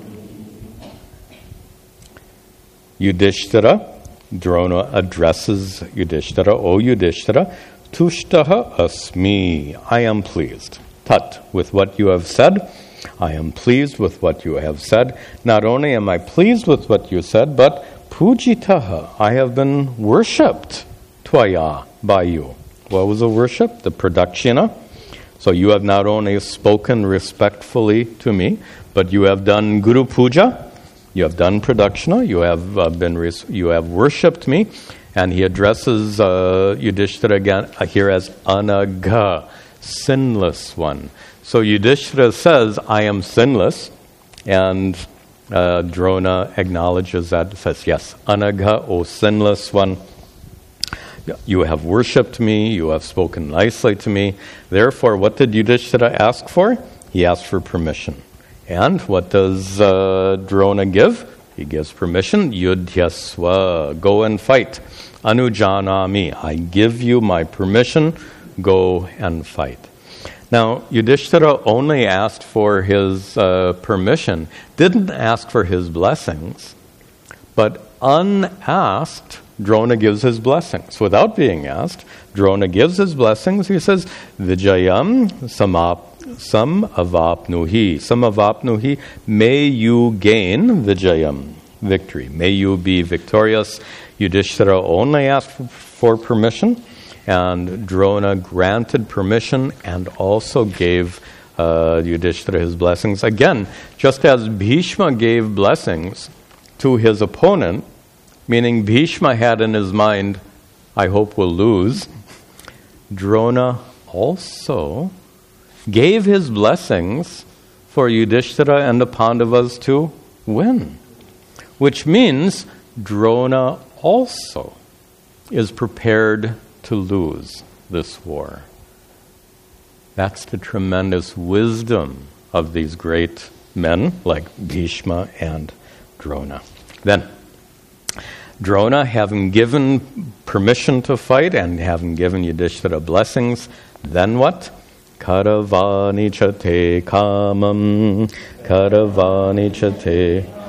Yudhishthira, Drona addresses Yudhishthira, O Yudhishthira, tushtaha asmi, I am pleased. Tat, with what you have said, I am pleased with what you have said. Not only am I pleased with what you said, but pujitaha, I have been worshipped, tvaya, by you. What was the worship? The pradakshina. So you have not only spoken respectfully to me, but you have done guru puja, you have done pradakshina, you have uh, been res- you have worshipped me, and he addresses uh, Yudhishthira again uh, here as anagha, sinless one. So Yudhishthira says, I am sinless, and uh, Drona acknowledges that, says, yes, anagha, O sinless one, you have worshipped me, you have spoken nicely to me. Therefore, what did Yudhishthira ask for? He asked for permission. And what does uh, Drona give? He gives permission, yudhyasva, go and fight. Anujanami, I give you my permission, go and fight. Now, Yudhishthira only asked for his uh, permission, didn't ask for his blessings, but unasked, Drona gives his blessings. Without being asked, Drona gives his blessings. He says, Vijayam samap, samavapnuhi, samavapnuhi, may you gain Vijayam, victory. May you be victorious. Yudhishthira only asked for permission, and Drona granted permission and also gave uh, Yudhishthira his blessings. Again, just as Bhishma gave blessings to his opponent, meaning Bhishma had in his mind, I hope we'll lose, Drona also gave his blessings for Yudhishthira and the Pandavas to win. Which means Drona also is prepared to lose this war. That's the tremendous wisdom of these great men like Bhishma and Drona. Then, Drona, having given permission to fight and having given Yudhishthira blessings, then what? Karavani chate kamam, karavani chate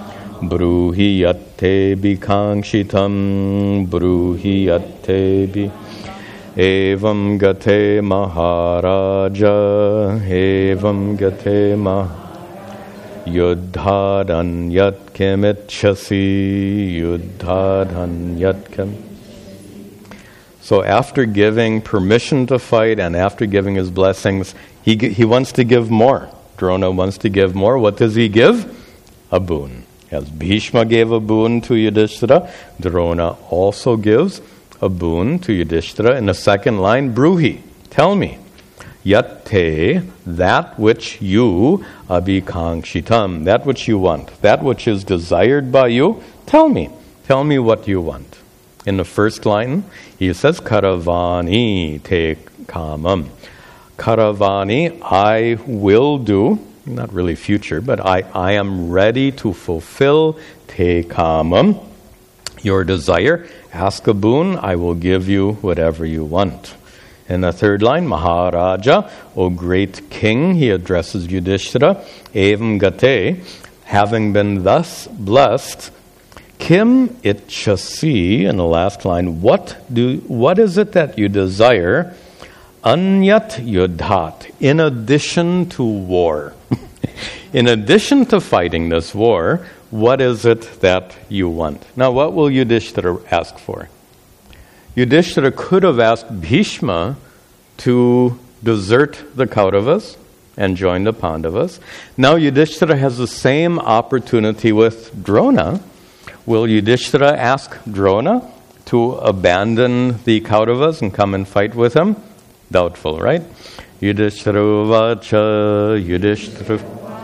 Bruhi yatte bikangshitam, bruhi yatte bi. Evam gate maharaja, evam gate maharaja. Yuddhadan yatkem itchasi, yuddhadan yatkem. So after giving permission to fight and after giving his blessings, he he wants to give more. Drona wants to give more. What does he give? A boon. As Bhishma gave a boon to Yudhishthira, Drona also gives a boon to Yudhishthira. In the second line, Bruhi, tell me. Yatte, that which you, abhikangshitam, that which you want, that which is desired by you, tell me. Tell me what you want. In the first line, he says, Karavani te kamam. Karavani, I will do, not really future, but I, I am ready to fulfill te kamam, your desire. Ask a boon, I will give you whatever you want. In the third line, Maharaja, O great king, he addresses Yudhishthira, Evam gate, having been thus blessed, Kim itchasi, in the last line, what do what is it that you desire? Anyat yudhat, in addition to war. In addition to fighting this war, what is it that you want? Now, what will Yudhishthira ask for? Yudhishthira could have asked Bhishma to desert the Kauravas and join the Pandavas. Now Yudhishthira has the same opportunity with Drona. Will Yudhishthira ask Drona to abandon the Kauravas and come and fight with him? Doubtful, right? Yudhishthira vacha, Yudhishthira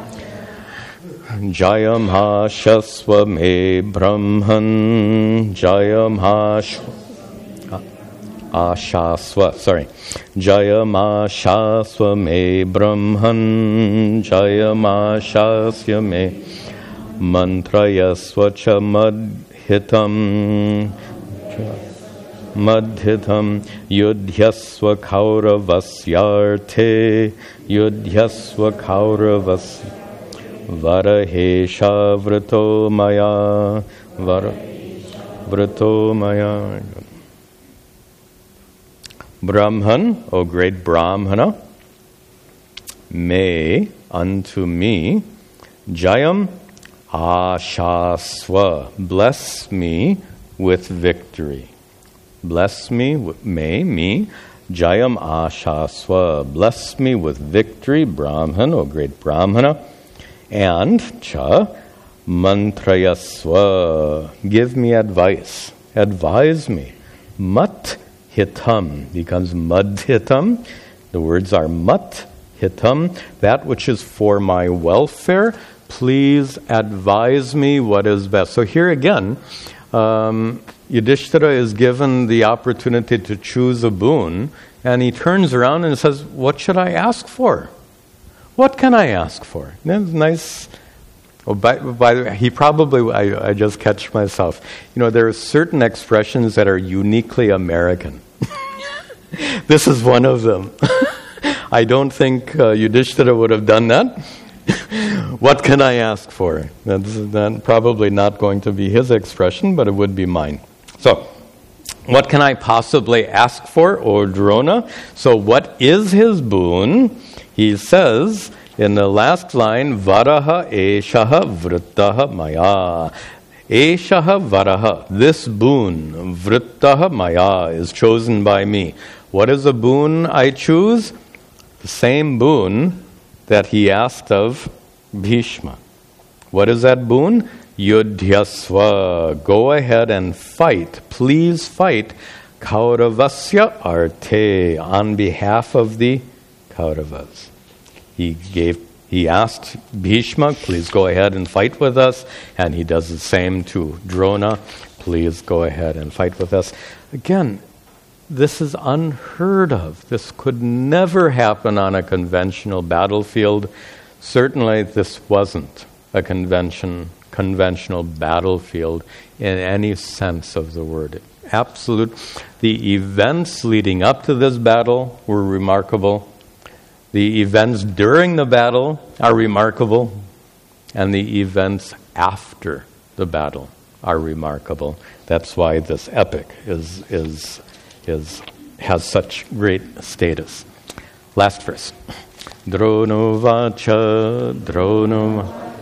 Jayam ha shasva me brahman, Jayam ha Ashaswa, sorry. Jayama Shaswa me Brahman, Jayama Shasya me Mantrayaswa cha madhitam, madhitam Yudhyaswa Kauravasya Yudhyaswa Kauravas Varahesha Vrito Maya Vrito Maya. Brahman, O great Brahmana, may unto me, Jayam Ashaswa, bless me with victory. Bless me, may me, Jayam Ashaswa, bless me with victory, Brahman, O great Brahmana, and Cha Mantrayaswa, give me advice, advise me, Mat Hitam becomes madhitam. The words are mat hitam, that which is for my welfare. Please advise me what is best. So here again, um, Yudhishthira is given the opportunity to choose a boon, and he turns around and says, what should I ask for? What can I ask for? That's nice. Oh, by, by the way, he probably, I, I just catch myself. You know, there are certain expressions that are uniquely American. This is one of them. I don't think uh, Yudhishthira would have done that. What can I ask for? That's that probably not going to be his expression, but it would be mine. So, what can I possibly ask for, O Drona? So what is his boon? He says in the last line, Varaha eshaha vrittaha maya. Eshaha varaha, this boon, vrittaha maya, is chosen by me. What is a boon I choose? The same boon that he asked of Bhishma. What is that boon? Yudhyasva, go ahead and fight. Please fight. Kauravasya arte, on behalf of the Kauravas. He gave, he asked Bhishma, please go ahead and fight with us. And he does the same to Drona. Please go ahead and fight with us. Again, this is unheard of. This could never happen on a conventional battlefield. Certainly this wasn't a convention, conventional battlefield in any sense of the word. Absolute. The events leading up to this battle were remarkable. The events during the battle are remarkable. And the events after the battle are remarkable. That's why this epic is is is has such great status. Last verse. Drono vacha drono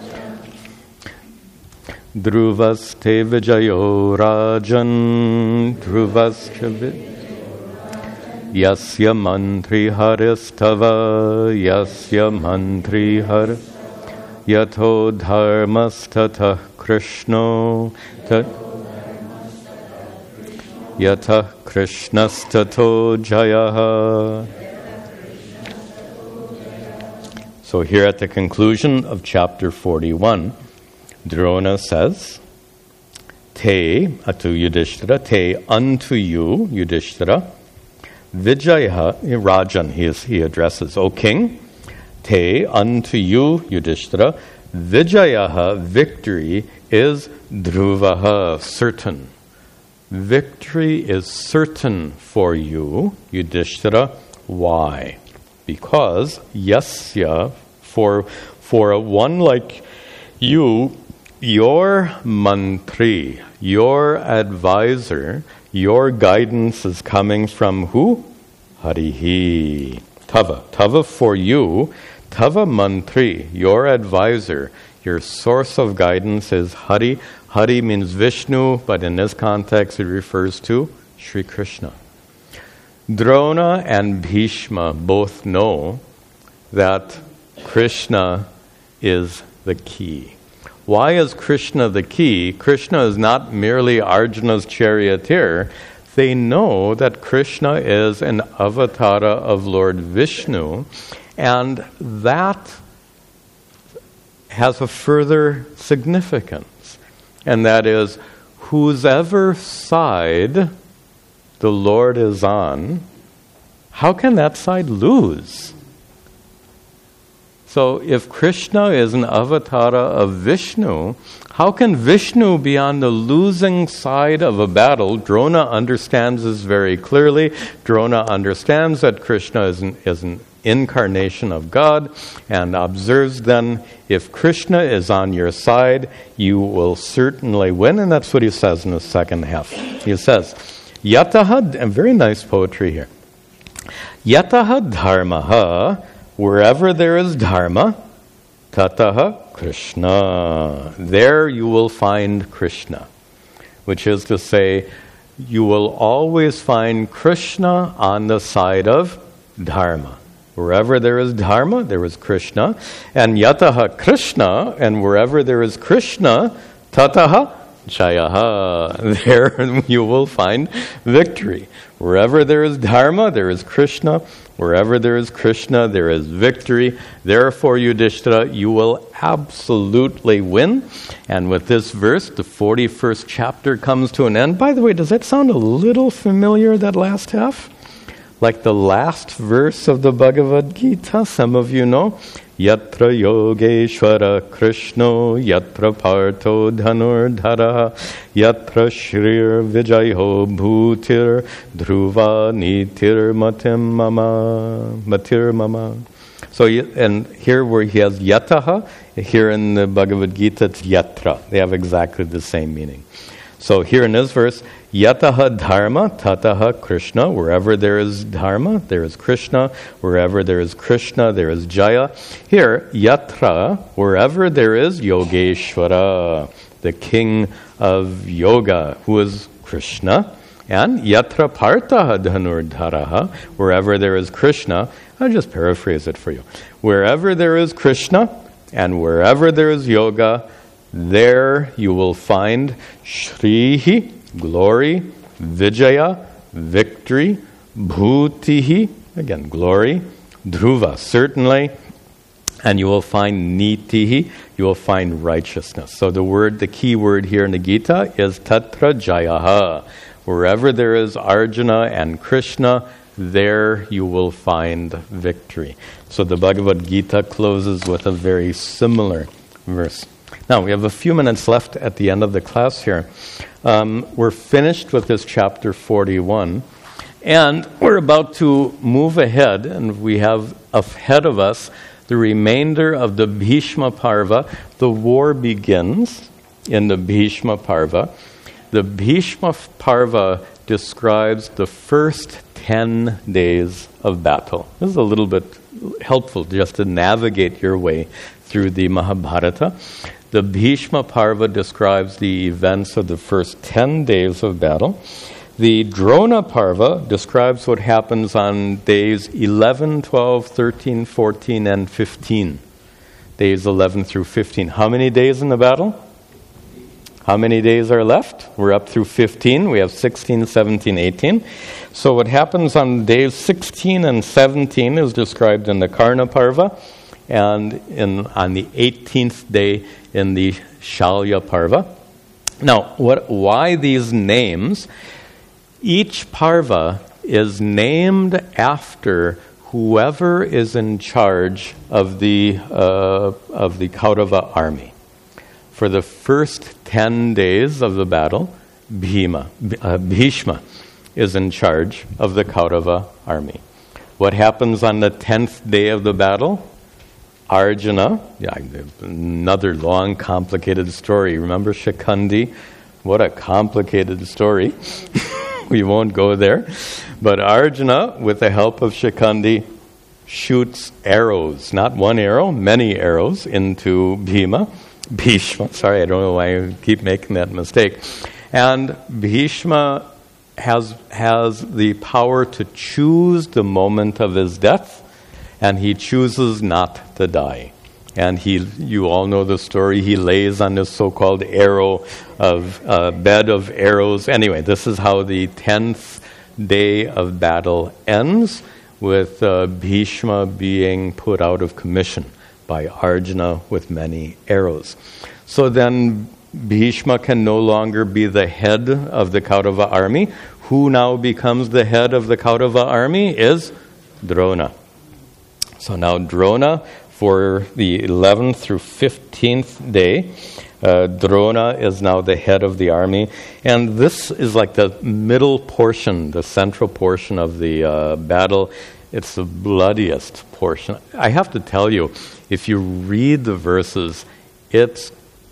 Dhruvaste vijayo rajan Dhruvascha Yasya mantri haristava Yasya mantri har Yato dharmastata Krishno Yata Krishnastato Jayaha. So here at the conclusion of chapter forty-one, Drona says, Te, atu Yudhishthira, Te, unto you, Yudhishthira, Vijaya, Rajan, he, is, he addresses, O king, Te, unto you, Yudhishthira, Vijayaha, victory, is Dhruvaha, certain. Victory is certain for you, Yudhishthira. Why? Because, yasya, for, for one like you, your mantri, your advisor, your guidance is coming from who? Harihi. Tava. Tava for you. Tava mantri, your advisor, your source of guidance is Hari. Hari means Vishnu, but in this context it refers to Sri Krishna. Drona and Bhishma both know that Krishna is the key. Why is Krishna the key? Krishna is not merely Arjuna's charioteer. They know that Krishna is an avatara of Lord Vishnu, and that has a further significance, and that is, whosever side the Lord is on, how can that side lose? So if Krishna is an avatara of Vishnu, how can Vishnu be on the losing side of a battle? Drona understands this very clearly. Drona understands that Krishna is an, is an incarnation of God, and observes then, if Krishna is on your side, you will certainly win, and that's what he says in the second half. He says, Yataha, and very nice poetry here, Yataha dharmaha, wherever there is dharma, tataha Krishna, there you will find Krishna, which is to say, you will always find Krishna on the side of dharma. Wherever there is dharma, there is Krishna. And yataha Krishna, and wherever there is Krishna, tataha jayaha, there you will find victory. Wherever there is dharma, there is Krishna. Wherever there is Krishna, there is victory. Therefore, Yudhishthira, you will absolutely win. And with this verse, the forty-first chapter comes to an end. By the way, does that sound a little familiar, that last half? Like the last verse of the Bhagavad Gita, some of you know. Yatra Yogeshwara Krishno, Yatra Partho Dhanurdhara, Yatra Shrir Vijayo Bhutir, Dhruva Nitir Matim Mama, Matir Mama. So, and here where he has Yataha, here in the Bhagavad Gita it's Yatra. They have exactly the same meaning. So here in this verse, Yataha dharma, tataha Krishna. Wherever there is dharma, there is Krishna. Wherever there is Krishna, there is Jaya. Here, yatra, wherever there is Yogeshwara, the king of yoga, who is Krishna. And yatra partha dhanurdharaha, wherever there is Krishna. I'll just paraphrase it for you. Wherever there is Krishna, and wherever there is yoga, there you will find Shrihi, glory, Vijaya, victory, Bhutihi, again, glory, Dhruva, certainly, and you will find Nitihi, you will find righteousness. So the word, the key word here in the Gita is Tatra Jayaha. Wherever there is Arjuna and Krishna, there you will find victory. So the Bhagavad Gita closes with a very similar verse. Now, we have a few minutes left at the end of the class here. Um, we're finished with this chapter forty-one, and we're about to move ahead, and we have ahead of us the remainder of the Bhishma Parva. The war begins, in the Bhishma Parva. The Bhishma Parva describes the first ten days of battle. This is a little bit helpful just to navigate your way through the Mahabharata. The Bhishma Parva describes the events of the first ten days of battle. The Drona Parva describes what happens on days eleven, twelve, thirteen, fourteen, and fifteen. Days eleven through fifteen. How many days in the battle? How many days are left? We're up through fifteen. We have sixteen, seventeen, eighteen. So what happens on days sixteen and seventeen is described in the Karna Parva, and in, on the eighteenth day in the Shalya Parva. Now, what? Why these names? Each Parva is named after whoever is in charge of the uh, of the Kaurava army. For the first ten days of the battle, Bhima, uh, Bhishma is in charge of the Kaurava army. What happens on the tenth day of the battle? Arjuna, yeah, another long, complicated story. Remember Shikandi? What a complicated story. We won't go there. But Arjuna, with the help of Shikandi, shoots arrows, not one arrow, many arrows into Bhima. Bhishma, sorry, I don't know why I keep making that mistake. And Bhishma has has the power to choose the moment of his death, and he chooses not to die. And he, you all know the story, he lays on this so-called arrow of uh, bed of arrows. Anyway, this is how the tenth day of battle ends, with uh, Bhishma being put out of commission by Arjuna with many arrows. So then Bhishma can no longer be the head of the Kaurava army. Who now becomes the head of the Kaurava army is Drona. So now Drona, for the eleventh through fifteenth day, uh, Drona is now the head of the army. And this is like the middle portion, the central portion of the uh, battle. It's the bloodiest portion. I have to tell you, if you read the verses, it's,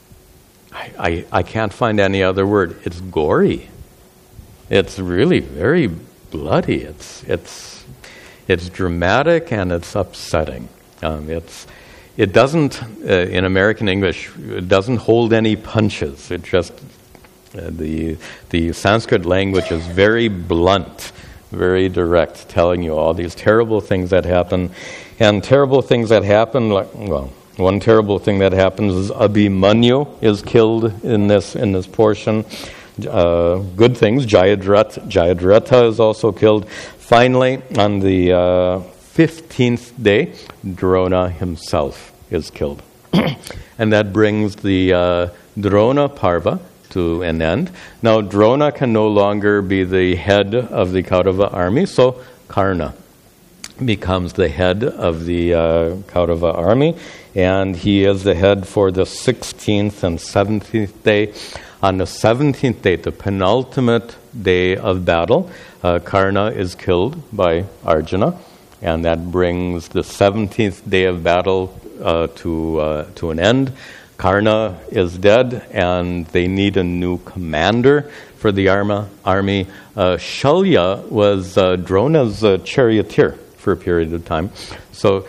I, I, I can't find any other word. It's gory. It's really very bloody. It's it's it's dramatic and it's upsetting. Um, it's it doesn't uh, in American English, it doesn't hold any punches. It just uh, the the Sanskrit language is very blunt, very direct, telling you all these terrible things that happen. And terrible things that happen, like, well, one terrible thing that happens is Abhimanyu is killed in this in this portion. Uh, good things, Jayadratha, Jayadratha is also killed. Finally, on the uh, fifteenth day, Drona himself is killed. And that brings the uh, Drona Parva to an end. Now, Drona can no longer be the head of the Kaurava army, so Karna becomes the head of the uh, Kaurava army, and he is the head for the sixteenth and seventeenth day. On the seventeenth day, the penultimate day of battle, uh, Karna is killed by Arjuna, and that brings the seventeenth day of battle uh, to uh, to an end. Karna is dead, and they need a new commander for the arma, army. Uh, Shalya was uh, Drona's uh, charioteer for a period of time. So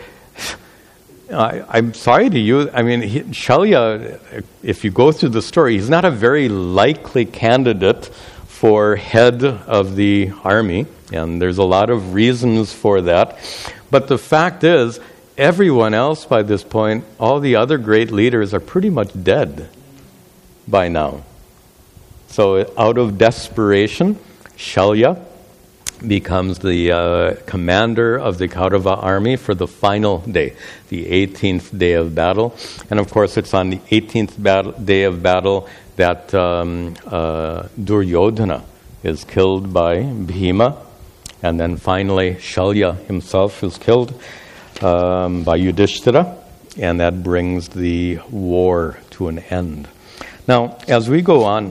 I, I'm sorry to you. I mean, he, Shalya, if you go through the story, he's not a very likely candidate for head of the army, and there's a lot of reasons for that. But the fact is, everyone else by this point, all the other great leaders are pretty much dead by now. So out of desperation, Shalya becomes the uh, commander of the Kaurava army for the final day, the eighteenth day of battle. And of course, it's on the eighteenth battle, day of battle that um, uh, Duryodhana is killed by Bhima. And then finally, Shalya himself is killed um, by Yudhishthira. And that brings the war to an end. Now, as we go on,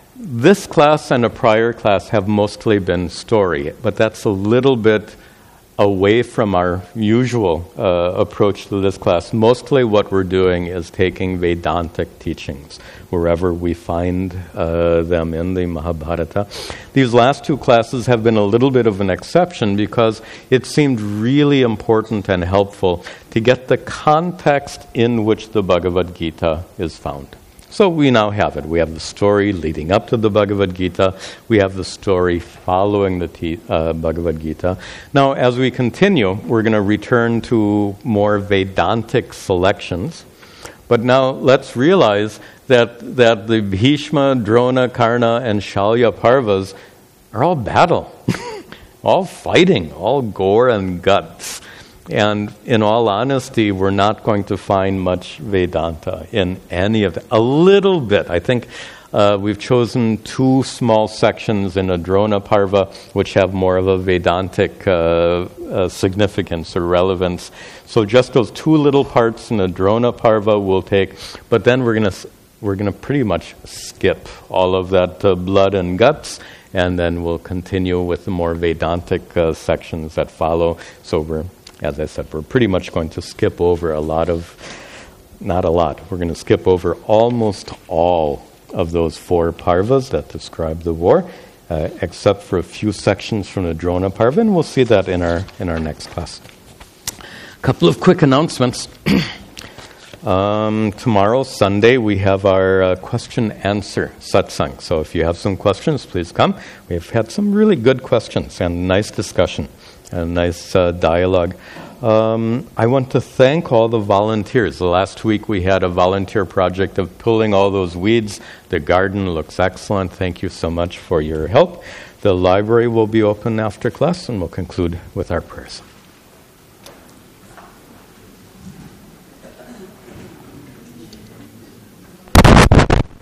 this class and a prior class have mostly been story, but that's a little bit away from our usual uh, approach to this class. Mostly what we're doing is taking Vedantic teachings wherever we find uh, them in the Mahabharata. These last two classes have been a little bit of an exception because it seemed really important and helpful to get the context in which the Bhagavad Gita is found. So we now have it. We have the story leading up to the Bhagavad Gita. We have the story following the t- uh, Bhagavad Gita. Now, as we continue, we're going to return to more Vedantic selections. But now let's realize that, that the Bhishma, Drona, Karna, and Shalya Parvas are all battle, all fighting, all gore and guts. And in all honesty, we're not going to find much Vedanta in any of them. A little bit. I think uh, we've chosen two small sections in a Drona Parva, which have more of a Vedantic uh, uh, significance or relevance. So just those two little parts in a Drona Parva we'll take, but then we're going to we're going to pretty much skip all of that uh, blood and guts, and then we'll continue with the more Vedantic uh, sections that follow. So we're As I said, we're pretty much going to skip over a lot of, not a lot, we're going to skip over almost all of those four parvas that describe the war, uh, except for a few sections from the Drona Parva, and we'll see that in our in our next class. A couple of quick announcements. um, tomorrow, Sunday, we have our uh, question-answer satsang. So if you have some questions, please come. We've had some really good questions and nice discussion. A nice uh, dialogue. Um, I want to thank all the volunteers. The last week we had a volunteer project of pulling all those weeds. The garden looks excellent. Thank you so much for your help. The library will be open after class, and we'll conclude with our prayers.